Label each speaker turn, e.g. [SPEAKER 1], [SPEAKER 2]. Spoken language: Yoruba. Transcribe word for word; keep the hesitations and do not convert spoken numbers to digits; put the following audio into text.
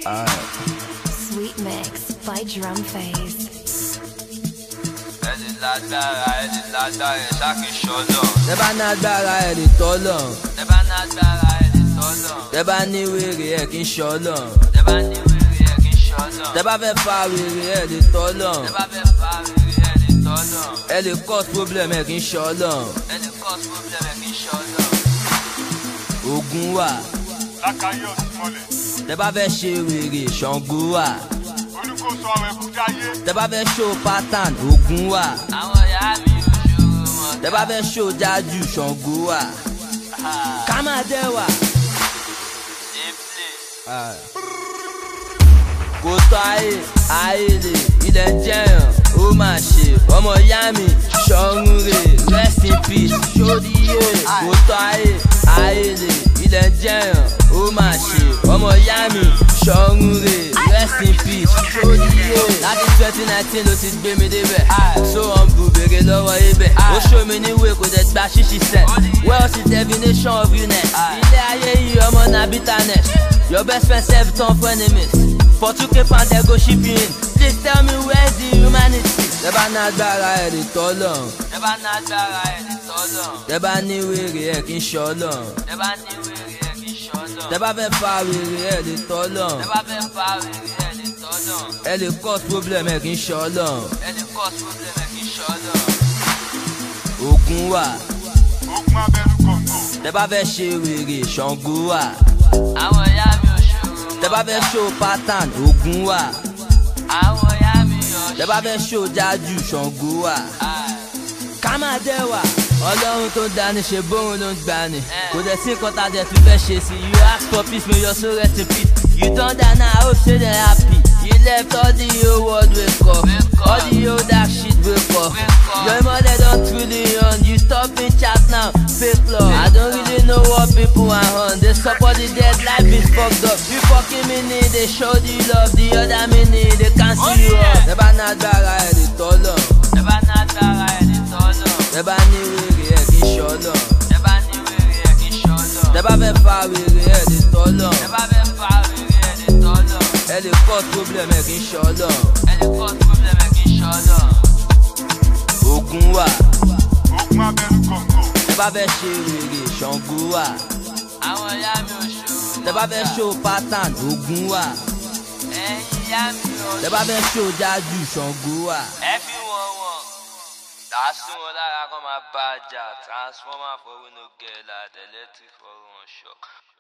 [SPEAKER 1] Alright.
[SPEAKER 2] Sweet Mix by Drum Phase.
[SPEAKER 1] Tẹ́bá ní agbára ẹ̀ lè tọ́lọ̀. Tẹ́bá ní wèrè ẹ̀ kì í ṣọlọ̀. Tẹ́bá fẹ́ fa wèrè ẹ̀ lè tọ́lọ̀. Ẹ lè cause problem ẹ̀ kì í ṣọlọ̀. Ògùn wà. Tẹ́bá fẹ́ ṣe wèrè Ṣàngó wà. Tẹ́bá fẹ́ show pattern Ògùn wà. Tẹ́bá fẹ́ show jájú Ṣàngó wà. Kámádé wà. Kò tọ́ ayé ayé lè ilẹ̀ jẹ́yàn ó máa ṣe ọmọ ìyá mi ṣọ́run rè rest in peace ṣódìyé. Kò tọ́ ayé ayé lè ilẹ̀ jẹ́yàn ó máa ṣe ọmọ ìyá mi ṣọ́run rè rest in peace ṣódìyé. Láti twenty nineteen ló ti gbé mi débẹ̀ so humble bèrè lọ́wọ́ ibẹ̀ ó ṣó mi níwèé kò dẹ̀ gba ṣíṣí cent. Wealth is definition of realness. Ilé ayé yìí ọmọ na bitterness. Your best friend serve turn for enemies. For two K pound they go ship you in. Please tell me where's the humanity? Tẹ́bá ní agbára ẹ̀ lè tọ́lọ̀.
[SPEAKER 3] Tẹ́bá ní agbára ẹ̀ lè tọ́lọ̀.
[SPEAKER 1] Tẹ́bá ní wèrè ẹ̀ kì í ṣọlọ̀.
[SPEAKER 3] Tẹ́bá ní wèrè ẹ̀ kì í ṣọlọ̀.
[SPEAKER 1] Tẹ́bá fẹ́ fa wèrè ẹ̀ lè tọ́lọ̀.
[SPEAKER 3] Tẹ́bá fẹ́ fa wèrè ẹ̀ lè tọ́lọ̀.
[SPEAKER 1] Ẹ lè cause problem ẹ̀ kì í ṣọlọ̀.
[SPEAKER 3] Ẹ lè cause problem ẹ̀ kì í ṣọlọ̀.
[SPEAKER 1] Ògùn wà.
[SPEAKER 4] Ogun abẹ́rú kọ̀ọ̀kan.
[SPEAKER 1] Tẹ́bá fẹ́ ṣe wèrè Ṣàngó wà.
[SPEAKER 3] Àwọn ìyá mi ò ṣòro.
[SPEAKER 1] Tẹ́bá fẹ́ show pattern Ògùn wà.
[SPEAKER 3] Àwọn ìyá mi ò ṣòro.
[SPEAKER 1] Tẹ́bá fẹ́ show jájú Ṣàngó wà. Kámádé wà. Ọlọ́run tó dání ṣe bóun ló ń gbani. Kò dẹ̀ sí nǹkan tá a dẹ̀ tún fẹ́ ṣe sí. You ask for peace, may your soul rest in peace. You don die now, I hope say they happy. You left all the whole world wake up. All the old dark shit wake up. Your mother don't truly on. You stop in chat now, fake love. I don't really know what people are on. They support the dead, life is fucked up. You fucking me need, they show the love. The other me need, they cancel you up. Tẹ́bá ní agbára ẹ̀ lè tọ́lọ̀.
[SPEAKER 3] Tẹ́bá ní agbára ẹ̀ lè tọ́lọ̀.
[SPEAKER 1] Tẹ́bá ní wèrè ẹ̀ kì í ṣọlọ̀.
[SPEAKER 3] Tẹ́bá ní wèrè ẹ̀ kì í ṣọlọ̀.
[SPEAKER 1] Tẹ́bá fẹ́ fa wèrè ẹ̀ lè tọ́lọ̀.
[SPEAKER 3] Tẹ́bá fẹ́ fa wèrè ẹ̀ lè tọ́lọ̀.
[SPEAKER 1] Ẹ lè cause problem ẹ̀ kì í ṣọlọ̀.
[SPEAKER 3] Ẹ lè cause problem ẹ̀ kì í ṣọlọ̀.
[SPEAKER 1] Ògùn wà.
[SPEAKER 4] Ogun abẹ́rú kọ̀ọ̀kan.
[SPEAKER 1] Tẹ́bá fẹ́ ṣe wèrè Ṣàngó wà.
[SPEAKER 3] Àwọn ìyá mi ò ṣòro.
[SPEAKER 1] Tẹ́bá fẹ́ show pattern Ògùn wà.
[SPEAKER 3] Ẹ̀yin ìyá mi ò ṣòro.
[SPEAKER 1] Tẹ́bá fẹ́ show jájú Ṣàngó wà.
[SPEAKER 3] Ẹ fi wọ́n wọ̀n. Tàásùn wọn lára kọ́ máa bá a jà. Transformer for we no get like electric for one shock.